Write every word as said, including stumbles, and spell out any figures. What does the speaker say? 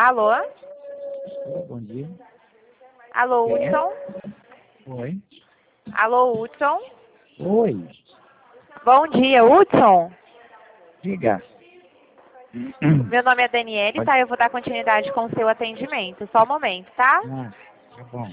Alô? Olá, bom dia. Alô, Quem é? Hudson? Oi. Alô, Hudson? Oi. Bom dia, Hudson. Diga. Meu nome é Daniele, Pode- tá? Eu vou dar continuidade com o seu atendimento. Só um momento, tá? Ah, tá bom.